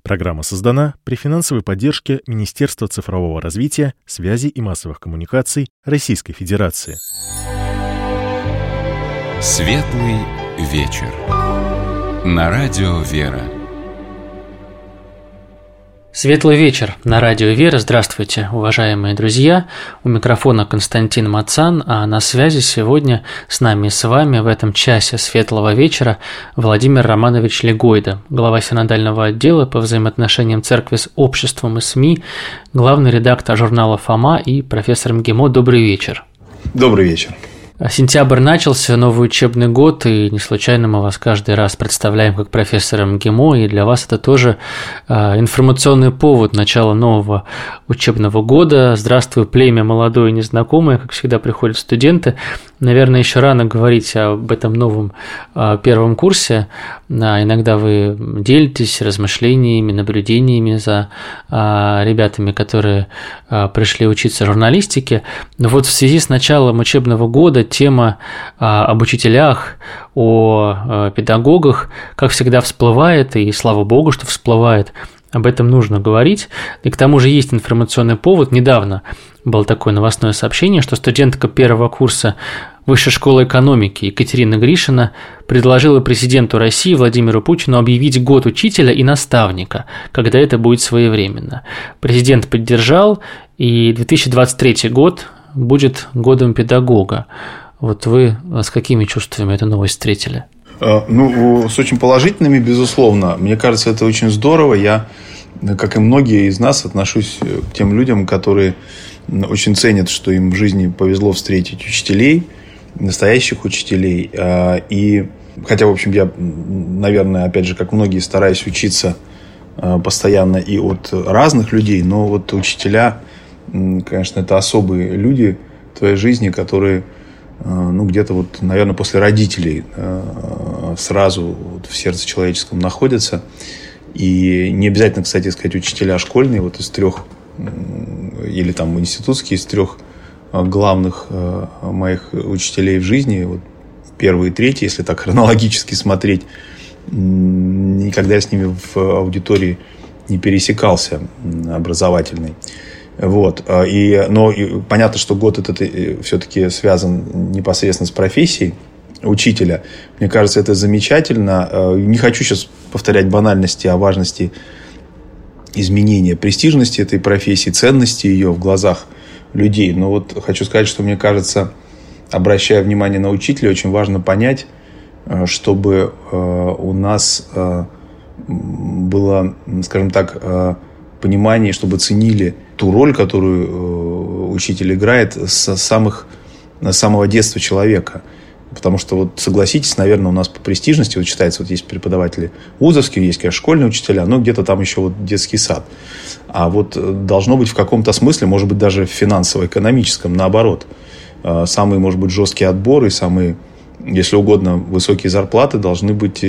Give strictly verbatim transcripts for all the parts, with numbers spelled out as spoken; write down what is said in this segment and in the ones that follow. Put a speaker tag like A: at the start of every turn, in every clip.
A: Программа создана при финансовой поддержке Министерства цифрового развития, связи и массовых коммуникаций Российской Федерации.
B: Светлый вечер. На радио «Вера».
C: Светлый вечер на радио «Вера». Здравствуйте, уважаемые друзья. У микрофона Константин Мацан, а на связи сегодня с нами и с вами в этом часе светлого вечера Владимир Романович Легойда, глава синодального отдела по взаимоотношениям церкви с обществом и СМИ, главный редактор журнала «Фома» и профессор МГИМО. Добрый вечер.
D: Добрый вечер.
C: Сентябрь начался, новый учебный год, и не случайно мы вас каждый раз представляем как профессора МГИМО, и для вас это тоже информационный повод начала нового учебного года. Здравствуй, племя молодое и незнакомое, как всегда приходят студенты. Наверное, еще рано говорить об этом новом первом курсе. Иногда вы делитесь размышлениями, наблюдениями за ребятами, которые пришли учиться журналистике. Но вот в связи с началом учебного года тема об учителях, о педагогах, как всегда, всплывает, и слава богу, что всплывает. Об этом нужно говорить. И к тому же есть информационный повод. Недавно было такое новостное сообщение, что студентка первого курса Высшей школы экономики Екатерина Гришина предложила президенту России Владимиру Путину объявить год учителя и наставника, когда это будет своевременно. Президент поддержал, и две тысячи двадцать третий год будет годом педагога. Вот вы с какими чувствами эту новость встретили?
D: Ну, с очень положительными, безусловно. Мне кажется, это очень здорово. Я, как и многие из нас, отношусь к тем людям, которые очень ценят, что им в жизни повезло встретить учителей, настоящих учителей. И хотя, в общем, я, наверное, опять же, как многие, стараюсь учиться постоянно и от разных людей, но вот учителя, конечно, это особые люди в твоей жизни, которые, ну, где-то вот, наверное, после родителей сразу вот в сердце человеческом находятся. И не обязательно, кстати сказать, учителя школьные, вот из трех, или там институтские, из трех главных моих учителей в жизни, вот первый и третий, если так хронологически смотреть, никогда я с ними в аудитории не пересекался образовательной. Вот. И, но и понятно, что год этот все-таки связан непосредственно с профессией учителя. Мне кажется, это замечательно. Не хочу сейчас повторять банальности о важности изменения престижности этой профессии, ценности ее в глазах людей. Но вот хочу сказать, что мне кажется, обращая внимание на учителя, очень важно понять, чтобы у нас было, скажем так, понимание, чтобы ценили ту роль, которую учитель играет с самых, с самого детства человека. Потому что, вот согласитесь, наверное, у нас по престижности, вот считается, вот есть преподаватели вузовские, есть, конечно, школьные учителя, но где-то там еще вот детский сад. А вот должно быть в каком-то смысле, может быть, даже в финансово-экономическом, наоборот. Самые, может быть, жесткие отборы, самые, если угодно, высокие зарплаты должны быть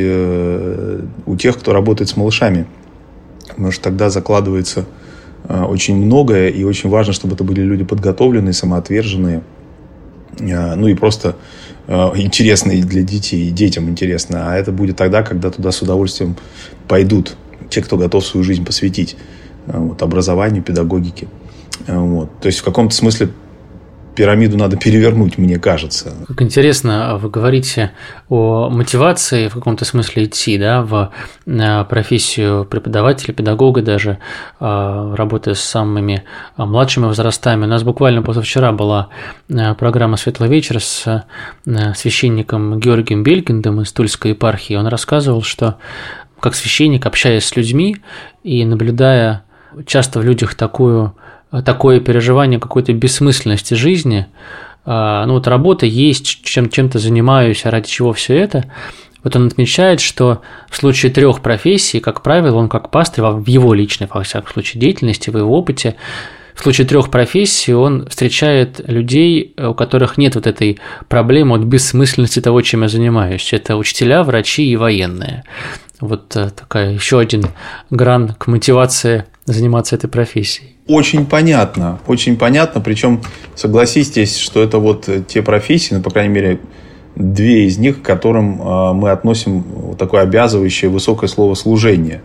D: у тех, кто работает с малышами. Потому что тогда закладывается очень многое, и очень важно, чтобы это были люди подготовленные, самоотверженные, ну и просто интересные для детей, и детям интересно. А это будет тогда, когда туда с удовольствием пойдут те, кто готов свою жизнь посвятить вот, образованию, педагогике. Вот. То есть в каком-то смысле пирамиду надо перевернуть, мне кажется.
C: Как интересно, вы говорите о мотивации в каком-то смысле идти, да, в профессию преподавателя, педагога даже, работая с самыми младшими возрастами. У нас буквально позавчера была программа «Светлый вечер» с священником Георгием Белькиндом из Тульской епархии. Он рассказывал, что как священник, общаясь с людьми и наблюдая часто в людях такую такое переживание какой-то бессмысленности жизни, ну вот работа есть, чем, чем-то занимаюсь, а ради чего все это, вот он отмечает, что в случае трех профессий, как правило, он как пастырь, в его личной, во всяком случае, деятельности, в его опыте, в случае трех профессий он встречает людей, у которых нет вот этой проблемы от бессмысленности того, чем я занимаюсь. Это учителя, врачи и военные. Вот такая еще один гран к мотивации заниматься этой профессией.
D: Очень понятно, очень понятно. Причем согласитесь, что это вот те профессии, ну, по крайней мере, две из них, к которым мы относим вот такое обязывающее высокое слово «служение».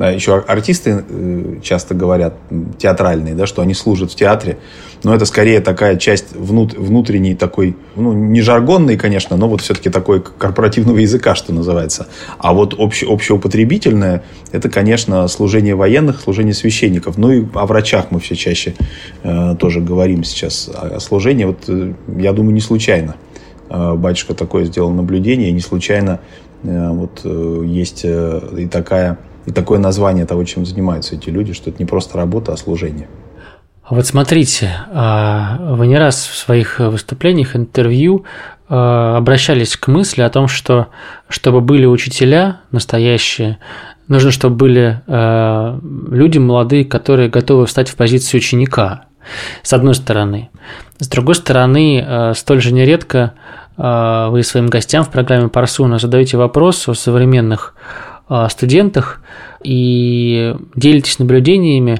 D: Еще артисты часто говорят, театральные, да, что они служат в театре. Но это скорее такая часть внут, внутренней такой, ну, не жаргонной, конечно, но вот все-таки такой корпоративного языка, что называется. А вот обще, общеупотребительное, это, конечно, служение военных, служение священников. Ну и о врачах мы все чаще э, тоже говорим сейчас. О служении, вот, э, я думаю, не случайно. Э, батюшка такое сделал наблюдение, и не случайно э, вот, э, есть э, и, такая, и такое название того, чем занимаются эти люди, что это не просто работа, а служение.
C: Вот смотрите, вы не раз в своих выступлениях, интервью обращались к мысли о том, что чтобы были учителя настоящие, нужно, чтобы были люди молодые, которые готовы встать в позицию ученика, с одной стороны. С другой стороны, столь же нередко вы своим гостям в программе Парсуна задаете вопрос о современных студентах и делитесь наблюдениями,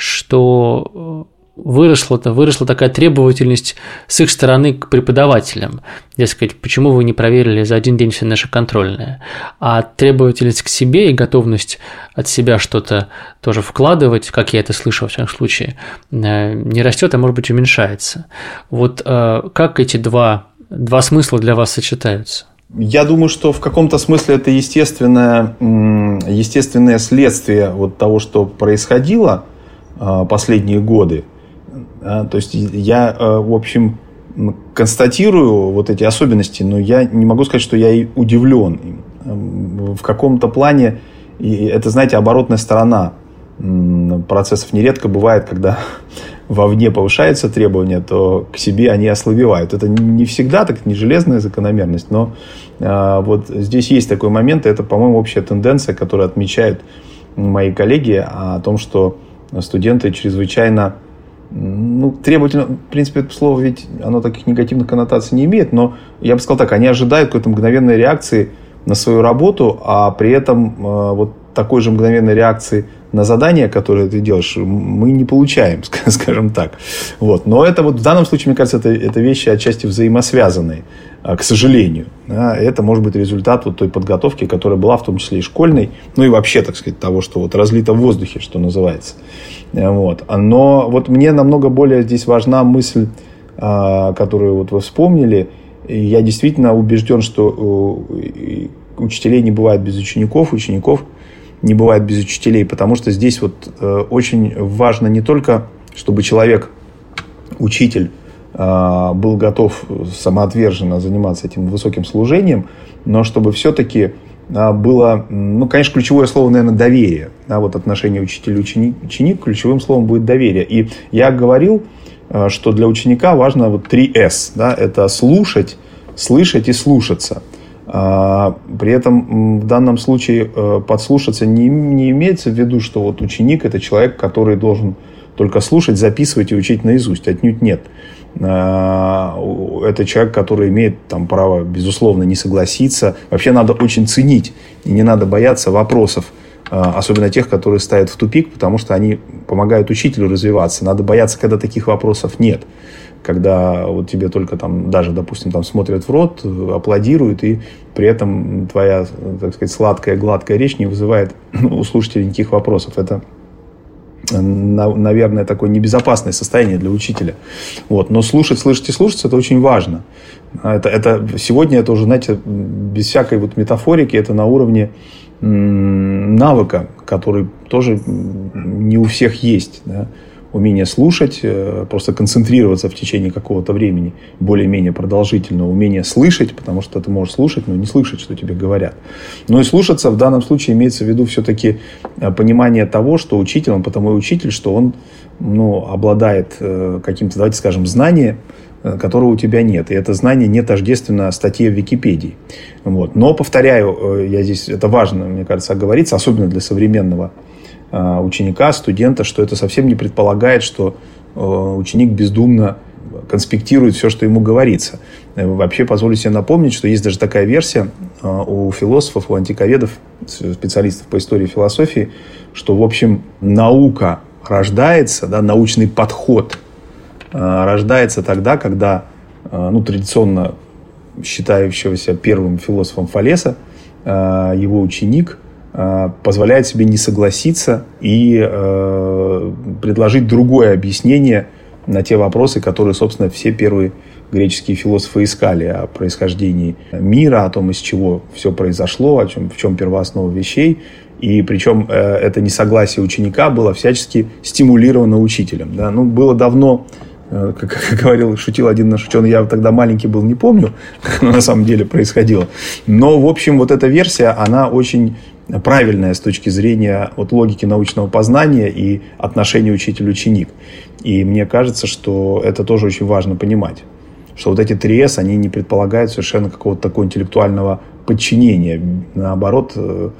C: что выросла, выросла такая требовательность с их стороны к преподавателям. Дескать, почему вы не проверили за один день все наши контрольные? А требовательность к себе и готовность от себя что-то тоже вкладывать, как я это слышал в всяком случае, не растет, а может быть уменьшается. Вот как эти два, два смысла для вас сочетаются?
D: Я думаю, что в каком-то смысле это естественное, естественное следствие вот того, что происходило последние годы. То есть я, в общем, констатирую вот эти особенности, но я не могу сказать, что я и удивлен. В каком-то плане, и это, знаете, оборотная сторона процессов нередко бывает, когда вовне повышаются требования, то к себе они ослабевают. Это не всегда так, не железная закономерность, но вот здесь есть такой момент, и это, по-моему, общая тенденция, которую отмечают мои коллеги, о том, что студенты чрезвычайно ну, требовательно, в принципе, это слово ведь оно таких негативных коннотаций не имеет, но я бы сказал так, они ожидают какой-то мгновенной реакции на свою работу, а при этом э, вот такой же мгновенной реакции на задание, которое ты делаешь, мы не получаем, скажем так. Вот. Но это вот в данном случае, мне кажется, это, это вещи отчасти взаимосвязанные, к сожалению. Да, это может быть результат вот той подготовки, которая была в том числе и школьной, ну и вообще, так сказать, того, что вот разлито в воздухе, что называется. Вот. Но вот мне намного более здесь важна мысль, которую вот вы вспомнили. И я действительно убежден, что учителей не бывает без учеников, учеников не бывает без учителей, потому что здесь вот очень важно не только, чтобы человек, учитель, был готов самоотверженно заниматься этим высоким служением, но чтобы все-таки было, ну, конечно, ключевое слово, наверное, доверие. Да, вот отношение учитель-ученик, ключевым словом будет доверие. И я говорил, что для ученика важно вот три эс. Да, это слушать, слышать и слушаться. При этом в данном случае подслушаться не, не имеется в виду, что вот ученик – это человек, который должен только слушать, записывать и учить наизусть. Отнюдь нет. Это человек, который имеет там, право, безусловно, не согласиться. Вообще надо очень ценить. И не надо бояться вопросов, особенно тех, которые ставят в тупик, потому что они помогают учителю развиваться. Надо бояться, когда таких вопросов нет. Когда вот тебе только там, даже, допустим, там смотрят в рот, аплодируют, и при этом твоя, так сказать, сладкая, гладкая речь не вызывает у слушателей никаких вопросов. Это, наверное, такое небезопасное состояние для учителя. Вот. Но слушать, слышать и слушаться – это очень важно. Это, это, сегодня это уже, знаете, без всякой вот метафорики, это на уровне м- навыка, который тоже не у всех есть, да? Умение слушать, просто концентрироваться в течение какого-то времени, более-менее продолжительного, умение слышать, потому что ты можешь слушать, но не слышать, что тебе говорят. Но и слушаться в данном случае имеется в виду все-таки понимание того, что учитель, он потому и учитель, что он ну, обладает каким-то, давайте скажем, знанием, которого у тебя нет. И это знание не тождественно статье в Википедии. Вот. Но, повторяю, я здесь, это важно, мне кажется, оговориться, особенно для современного ученика, студента, что это совсем не предполагает, что ученик бездумно конспектирует все, что ему говорится. Вообще, позволю себе напомнить, что есть даже такая версия у философов, у антиковедов, специалистов по истории и философии, что, в общем, наука рождается, да, научный подход рождается тогда, когда, ну, традиционно считающегося первым философом Фалеса, его ученик позволяет себе не согласиться и предложить другое объяснение на те вопросы, которые, собственно, все первые греческие философы искали о происхождении мира, о том, из чего все произошло, о чем, в чем первооснова вещей. И причем э, это несогласие ученика было всячески стимулировано учителем. Да? Ну, было давно, э, как, как говорил, шутил один наш ученый, я тогда маленький был, не помню, как оно на самом деле происходило. Но, в общем, вот эта версия, она очень правильная с точки зрения вот, логики научного познания и отношения учитель-ученик. И мне кажется, что это тоже очень важно понимать. Что вот эти три эс, они не предполагают совершенно какого-то такого интеллектуального подчинения. Наоборот,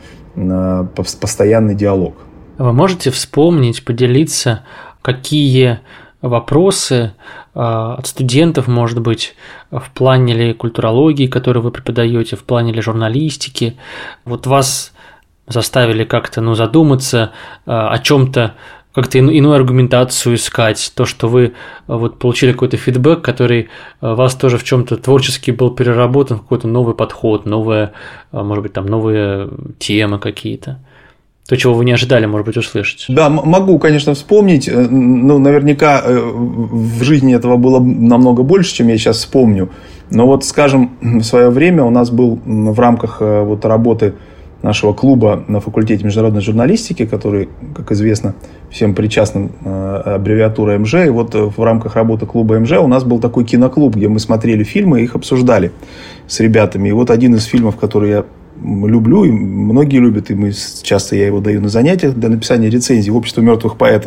D: постоянный диалог.
C: Вы можете вспомнить, поделиться, какие вопросы от студентов, может быть, в плане ли культурологии, которую вы преподаете, в плане ли журналистики, вот вас заставили как-то ну, задуматься о чем-то, как-то иную аргументацию искать, то, что вы вот, получили какой-то фидбэк, который вас тоже в чем-то творчески был переработан, какой-то новый подход, новая, может быть, там новые темы какие-то. То, чего вы не ожидали, может быть, услышать.
D: Да, могу, конечно, вспомнить. Ну, наверняка в жизни этого было намного больше, чем я сейчас вспомню. Но вот, скажем, в свое время у нас был в рамках вот работы нашего клуба на факультете международной журналистики, который, как известно, всем причастным, аббревиатура эм жэ. И вот в рамках работы клуба эм жэ у нас был такой киноклуб, где мы смотрели фильмы и их обсуждали с ребятами. И вот один из фильмов, который я люблю, и многие любят, и мы, часто я его даю на занятиях для написания рецензий, «Общество мертвых поэтов».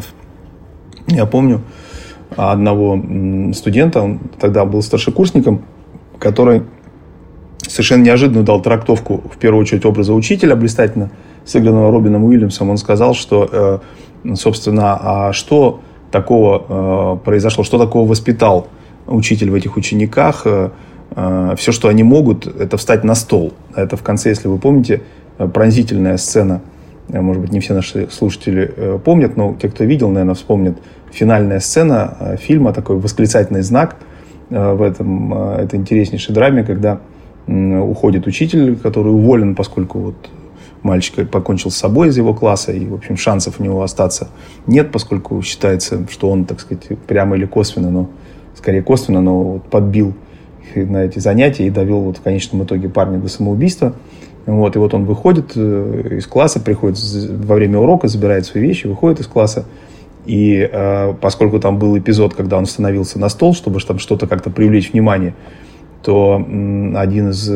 D: Я помню одного студента, он тогда был старшекурсником, который совершенно неожиданно дал трактовку, в первую очередь, образа учителя, блистательно сыгранного Робином Уильямсом. Он сказал, что, собственно, а что такого произошло, что такого воспитал учитель в этих учениках. Все, что они могут, это встать на стол. Это в конце, если вы помните, пронзительная сцена. Может быть, не все наши слушатели помнят, но те, кто видел, наверное, вспомнят. Финальная сцена фильма, такой восклицательный знак в этом, этой интереснейшей драме, когда уходит учитель, который уволен, поскольку вот мальчик покончил с собой из его класса, и, в общем, шансов у него остаться нет, поскольку считается, что он, так сказать, прямо или косвенно, но скорее косвенно, но вот подбил их на эти занятия и довел вот в конечном итоге парня до самоубийства. Вот, и вот он выходит из класса, приходит во время урока, забирает свои вещи, выходит из класса. И э, поскольку там был эпизод, когда он становился на стол, чтобы там что-то как-то привлечь внимание, то один из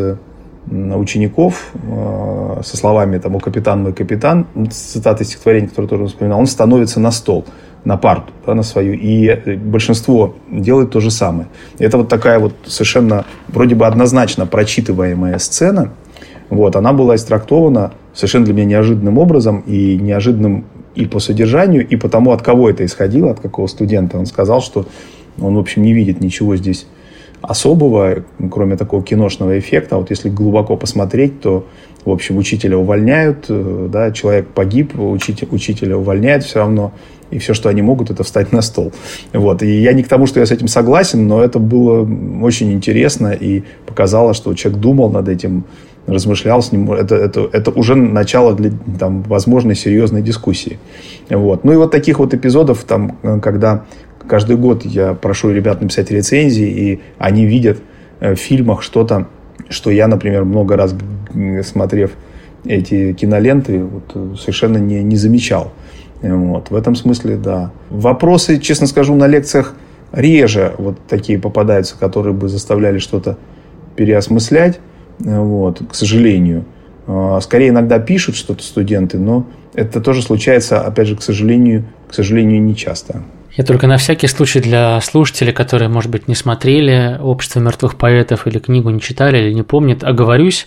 D: учеников со словами там, «О, капитан, мой капитан», цитата из стихотворения, которое тоже он вспоминал, он становится на стол, на парту, да, на свою, и большинство делает то же самое. Это вот такая вот совершенно вроде бы однозначно прочитываемая сцена, вот, она была истрактована совершенно для меня неожиданным образом, и неожиданным и по содержанию, и по тому, от кого это исходило, от какого студента. Он сказал, что он, в общем, не видит ничего здесь особого, кроме такого киношного эффекта. А вот если глубоко посмотреть, то, в общем, учителя увольняют, да, человек погиб, учитель, учителя увольняют все равно, и все, что они могут, это встать на стол. Вот. И я не к тому, что я с этим согласен, но это было очень интересно и показало, что человек думал над этим, размышлял с ним. Это, это, это уже начало для там, возможной серьезной дискуссии. Вот. Ну и вот таких вот эпизодов, там, когда каждый год я прошу ребят написать рецензии, и они видят в фильмах что-то, что я, например, много раз, смотрев эти киноленты, вот, совершенно не, не замечал. Вот. В этом смысле, да. Вопросы, честно скажу, на лекциях реже вот такие попадаются, которые бы заставляли что-то переосмыслять, вот, к сожалению. Скорее иногда пишут что-то студенты, но это тоже случается, опять же, к сожалению, к сожалению, не часто.
C: Я только на всякий случай для слушателей, которые, может быть, не смотрели «Общество мертвых поэтов» или книгу не читали или не помнят, оговорюсь,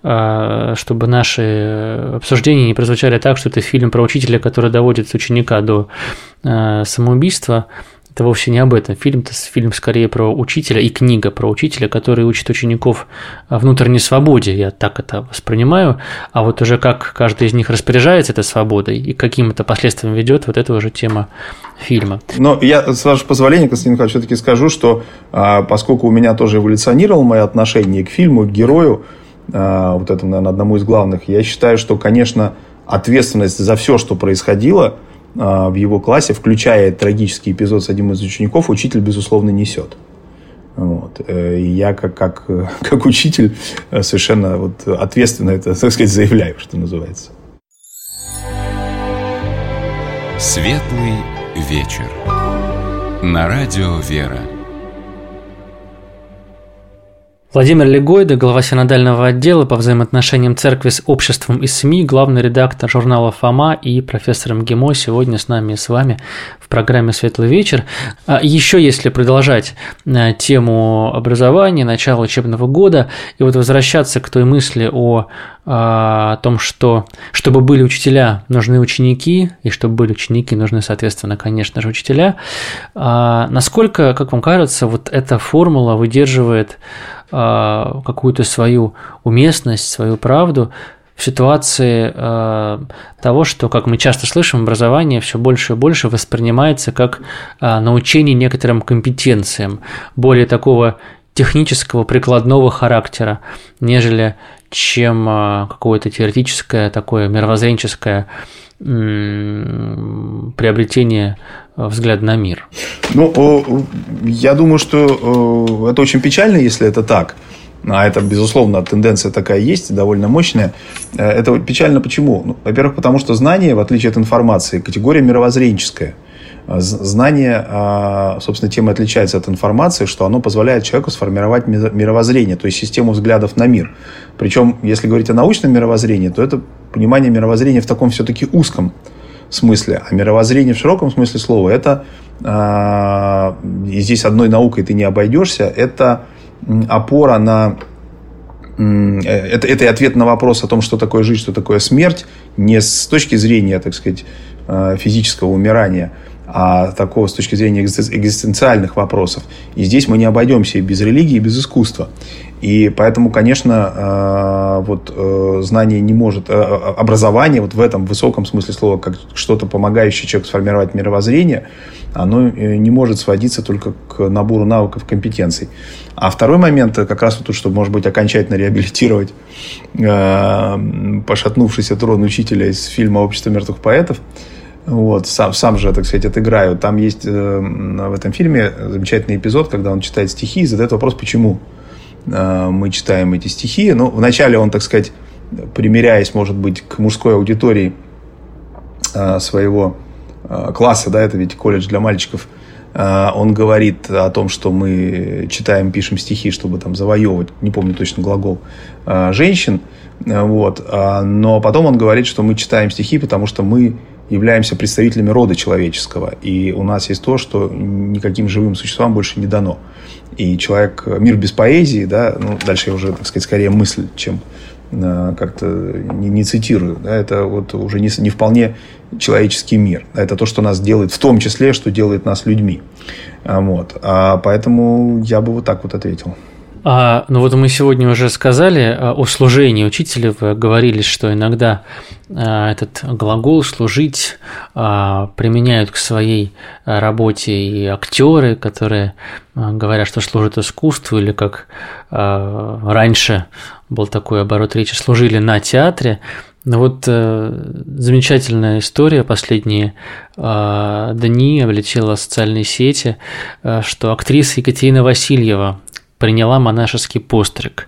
C: чтобы наши обсуждения не прозвучали так, что это фильм про учителя, который доводит ученика до самоубийства. Это вовсе не об этом. Фильм – это фильм скорее про учителя и книга про учителя, который учит учеников внутренней свободе. Я так это воспринимаю. А вот уже как каждый из них распоряжается этой свободой и к каким это последствиям ведет, вот это уже тема фильма.
D: Но я, с вашего позволения, Константин Михайлович, все-таки скажу, что поскольку у меня тоже эволюционировало мое отношение к фильму, к герою, вот этому, наверное, одному из главных, я считаю, что, конечно, ответственность за все, что происходило в его классе, включая трагический эпизод с одним из учеников, учитель, безусловно, несет. Вот. И я, как, как, как учитель, совершенно вот ответственно это, так сказать, заявляю, что называется.
B: Светлый вечер. На радио «Вера».
C: Владимир Легойда, глава синодального отдела по взаимоотношениям церкви с обществом и СМИ, главный редактор журнала «Фома» и профессор МГИМО сегодня с нами и с вами в программе «Светлый вечер». Еще если продолжать тему образования, начала учебного года, и вот возвращаться к той мысли о, о том, что чтобы были учителя, нужны ученики, и чтобы были ученики, нужны, соответственно, конечно же, учителя. Насколько, как вам кажется, вот эта формула выдерживает какую-то свою уместность, свою правду в ситуации э, того, что, как мы часто слышим, образование все больше и больше воспринимается как э, научение некоторым компетенциям, более такого технического, прикладного характера, нежели чем э, какое-то теоретическое, такое мировоззренческое э, приобретение взгляд на мир.
D: Ну, я думаю, что это очень печально, если это так. А это, безусловно, тенденция такая есть, довольно мощная. Это печально почему? Ну, во-первых, потому что знание, в отличие от информации, категория мировоззренческая. Знание, собственно, тем и отличается от информации, что оно позволяет человеку сформировать мировоззрение, то есть систему взглядов на мир. Причем, если говорить о научном мировоззрении, то это понимание мировоззрения в таком все-таки узком смысле. А мировоззрение в широком смысле слова, это, и здесь одной наукой ты не обойдешься, это опора на... Это, это и ответ на вопрос о том, что такое жизнь, что такое смерть, не с точки зрения, так сказать, физического умирания, а такого с точки зрения экзистенциальных вопросов. И здесь мы не обойдемся и без религии, и без искусства. И поэтому, конечно, вот знание не может, образование вот в этом высоком смысле слова, как что-то помогающее человеку сформировать мировоззрение, оно не может сводиться только к набору навыков, компетенций. А второй момент, как раз вот тут, чтобы, может быть, окончательно реабилитировать пошатнувшийся трон учителя из фильма «Общество мертвых поэтов», вот, сам, сам же, так сказать, отыграю. Там есть в этом фильме замечательный эпизод, когда он читает стихи и задает вопрос, почему мы читаем эти стихи. Ну, вначале он, так сказать, примиряясь, может быть, к мужской аудитории своего класса, да, это ведь колледж для мальчиков, он говорит о том, что мы читаем, пишем стихи, чтобы там завоевывать, не помню точно глагол, женщин, вот. Но потом он говорит, что мы читаем стихи, потому что мы являемся представителями рода человеческого, и у нас есть то, что никаким живым существам больше не дано. И человек, мир без поэзии, да, ну, дальше я уже, так сказать, скорее мысль, чем э, как-то не, не цитирую, да, это вот уже не, не вполне человеческий мир. Это то, что нас делает, в том числе, что делает нас людьми. Вот. А поэтому я бы вот так вот ответил.
C: А, ну вот мы сегодня уже сказали о служении учителя, вы говорили, что иногда а, этот глагол «служить» а, применяют к своей работе и актеры, которые а, говорят, что служат искусству, или как а, раньше был такой оборот речи, служили на театре. Ну вот э, замечательная история последние э, дни облетела социальные сети, э, что актриса Екатерина Васильева приняла монашеский постриг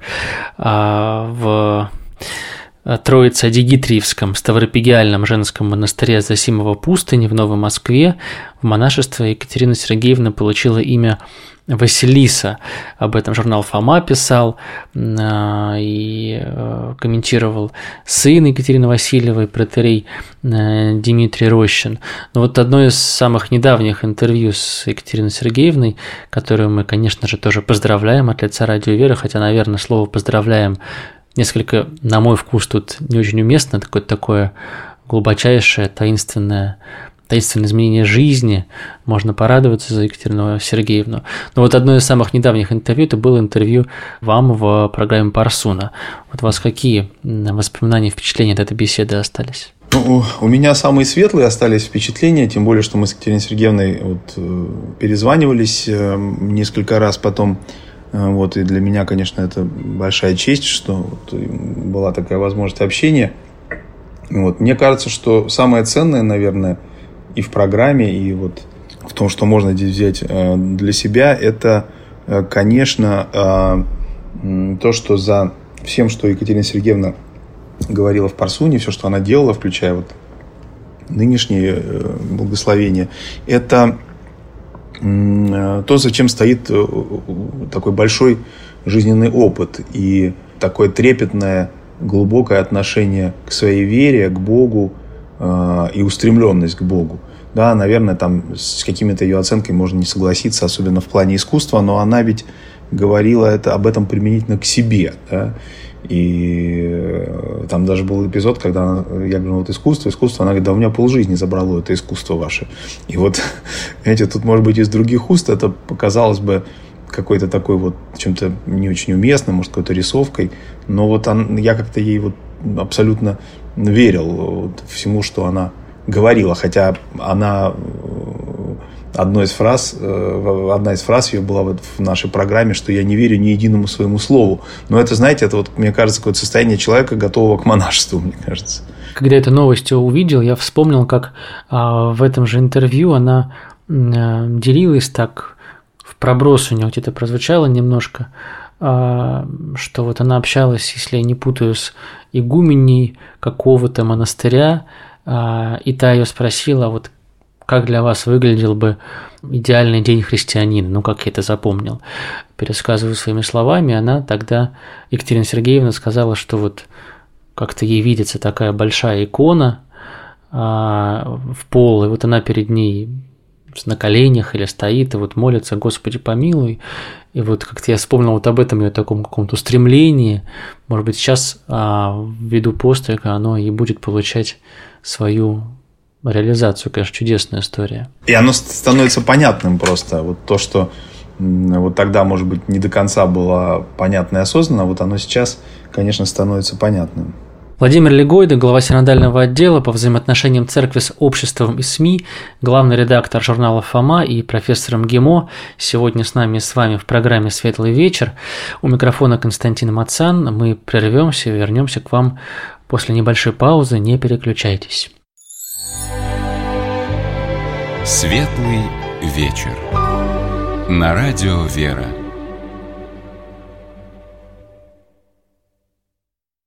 C: в Троице-Дигитриевском Ставропигиальном женском монастыре Зосимова пустыни в Новой Москве. В монашество Екатерина Сергеевна получила имя Василиса. Об этом журнал «Фома» писал и комментировал сын Екатерины Васильевой, протоиерей Дмитрий Рощин. Но вот одно из самых недавних интервью с Екатериной Сергеевной, которую мы, конечно же, тоже поздравляем от лица Радио Вера, хотя, наверное, слово «поздравляем» несколько, на мой вкус, тут не очень уместно, такое, такое глубочайшее, таинственное таинственное изменение жизни, можно порадоваться за Екатерину Сергеевну. Но вот одно из самых недавних интервью, это было интервью вам в программе «Парсуна». Вот у вас какие воспоминания, впечатления от этой беседы остались?
D: Ну, у меня самые светлые остались впечатления, тем более, что мы с Екатериной Сергеевной вот, перезванивались несколько раз потом. Вот, и для меня, конечно, это большая честь, что вот была такая возможность общения. Вот. Мне кажется, что самое ценное, наверное, и в программе, и вот в том, что можно здесь взять для себя, это, конечно, то, что за всем, что Екатерина Сергеевна говорила в Парсуне, все, что она делала, включая вот нынешние благословения, это то, за чем стоит такой большой жизненный опыт и такое трепетное, глубокое отношение к своей вере, к Богу и устремленность к Богу. Да, наверное, там с какими-то ее оценками можно не согласиться, особенно в плане искусства, но она ведь говорила это, об этом применительно к себе. Да? И там даже был эпизод, когда она, я говорю, вот искусство, искусство, она говорит, да у меня полжизни забрало это искусство ваше. И вот, знаете, тут, может быть, из других уст это показалось бы какой-то такой вот чем-то не очень уместным, может, какой-то рисовкой, но вот он, я как-то ей вот абсолютно верил вот всему, что она говорила, хотя она одной из фраз, одна из фраз ее была вот в нашей программе, что я не верю ни единому своему слову. Но это, знаете, это вот, мне кажется, какое-то состояние человека, готового к монашеству, мне кажется.
C: Когда эту новость увидел, я вспомнил, как а, в этом же интервью она а, делилась так, в проброс у нее где-то прозвучало немножко, а, что вот она общалась, если я не путаю, с игуменей какого-то монастыря, а, и та ее спросила, вот как для вас выглядел бы идеальный день христианина, ну, как я это запомнил. Пересказываю своими словами, она тогда, Екатерина Сергеевна, сказала, что вот как-то ей видится такая большая икона а, в пол, и вот она перед ней на коленях или стоит, и вот молится, Господи, помилуй. И вот как-то я вспомнил вот об этом ее таком каком-то устремлении. Может быть, сейчас а, ввиду пострига оно и будет получать свою реализацию, конечно, чудесная история.
D: И оно становится понятным просто. Вот то, что вот тогда, может быть, не до конца было понятно и осознанно, вот оно сейчас, конечно, становится понятным.
C: Владимир Легойда, глава синодального отдела по взаимоотношениям церкви с обществом и СМИ, главный редактор журнала «Фома» и профессор МГИМО, сегодня с нами и с вами в программе «Светлый вечер». У микрофона Константин Мацан. Мы прервемся и вернемся к вам после небольшой паузы. Не переключайтесь.
B: Светлый вечер. На радио «Вера».